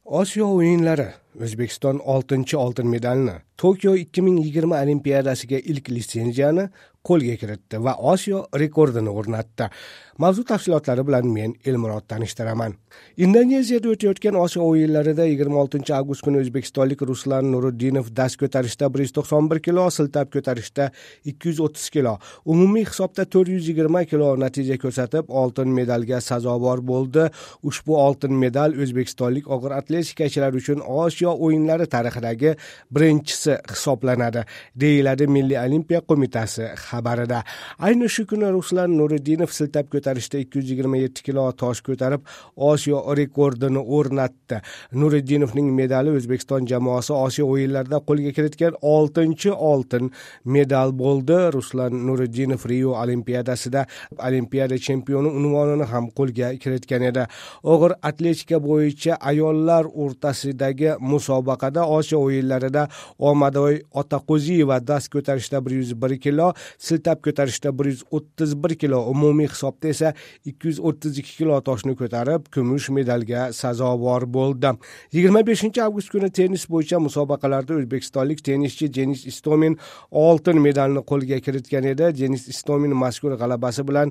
Osiyo o'yinlari O'zbekiston 6 oltin medalni, Tokio 2020 Olimpiadasiga ilk litsenziyani qo'lga kiritdi va Osiyo rekordini o'rnatdi. Mavzu tafsilotlari bilan men Elmurod tanishtiraman. Indoneziyada o'tayotgan Osiyo o'yinlarida 26 avgust kuni o'zbekistonlik Ruslan Nuriddinov dast ko'tarishda 191 kilo, siltab ko'tarishda 230 kilo, umumiy hisobda 420 kilo natija ko'rsatib, oltin medalga sazovor bo'ldi. Ushbu oltin medal o'zbekistonlik og'ir atletikachilar uchun Osiyo o'yinlari tarixidagi birinchisi hisoblanadi, deyiladi Milliy olimpiya qo'mitasi xabarida. Ayni shu kuni Ruslan Nuriddinov siltab ko'tarishda 227 kilo tosh ko'tarib, Osiyo rekordini o'rnatdi. Nuriddinovning medali O'zbekiston jamoasi Osiyo o'yinlarida qo'lga kiritgan 6-oltin medal bo'ldi. Ruslan Nuriddinov Rio Olimpiadasida Olimpiada chempioni unvonini ham qo'lga kiritgan edi. Og'ir atletika bo'yicha ayollar o'rtasidagi musobaqada Osiyo o'yinlarida Omadoy Otaqo'ziyeva dast ko'tarishda 101 kilo, siltab ko'tarishda 131 kilo, umumiy hisobda esa 232 kilo toshni ko'tarib, kumush medalga sazovor bo'ldi. 25 avgust kuni tennis bo'yicha musobaqalarda o'zbekistonlik tennischi Denis Istomin oltin medalni qo'lga kiritgan edi. Denis Istomin mazkur g'alabasi bilan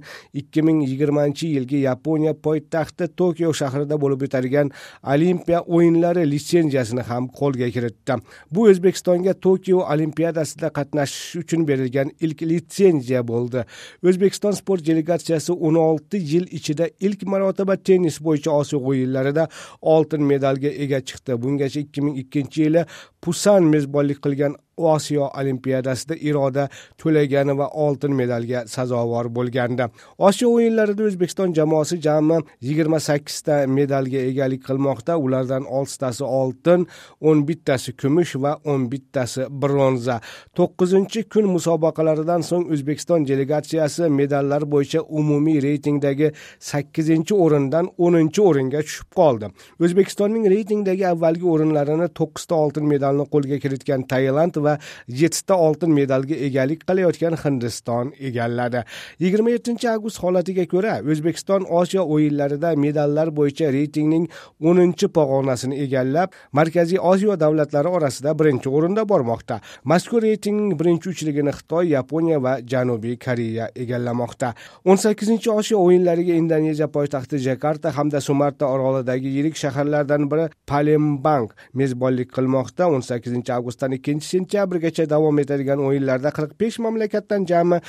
2020-yilgi Yaponiya poytaxti Tokio shahrida bo'lib o'tadigan Olimpiya o'yinlari litsenziyasini ham qo'lga kiritdi. Bu O'zbekistonga Tokio Olimpiadasida qatnashish uchun berilgan ilk litsenziya bo'ldi. O'zbekiston sport delegatsiyasi 16 yil ichida ilk marotaba tennis bo'yicha Osiyo o'yinlarida oltin medalga ega chiqdi. Bungacha 2002-yili Pusan mezbonlik qilgan Osiyo Olimpiadasida Iroda To'lagani va oltin medalga sazovor bo'lgandi. Osiyo o'yinlarida O'zbekiston jamoasi jami 28 ta medalga egalik qilmoqda. Ulardan 6 tasi oltin, 11 tasi kumush va 11 tasi bronza. 9-kun musobaqalaridan so'ng O'zbekiston delegatsiyasi medallar bo'yicha umumiy reytingdagi 8-o'rindan 10-o'ringa tushib qoldi. O'zbekistonning reytingdagi avvalgi o'rinlarini 9 ta oltin medalni qo'lga kiritgan Tailand va 7 ta oltin medalga egalik qilayotgan Hindiston egalladi. 27 avgust holatiga ko'ra O'zbekiston Osiyo o'yinlarida medallar bo'yicha reytingning 10-pog'onasini egallab, Markaziy Osiyo davlatlari orasida birinchi o'rinda bormoqda. Mazkur reytingning birinchi uchligini Xitoy, Yaponiya va Janubiy Koreya egallamoqda. 18-Osiyo o'yinlariga Indoneziya poytaxti Jakarta hamda Sumarta orolidagi yirik shaharlardan biri Palembang mezbonlik qilmoqda. 18 avgustdan 2-sentyabrgacha davom etadigan o'yinlarda 45 mamlakatdan jami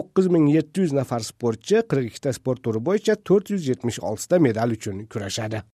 9700 nafar sportchi 42 ta sport turi bo'yicha 476 ta medal uchun kurashadi.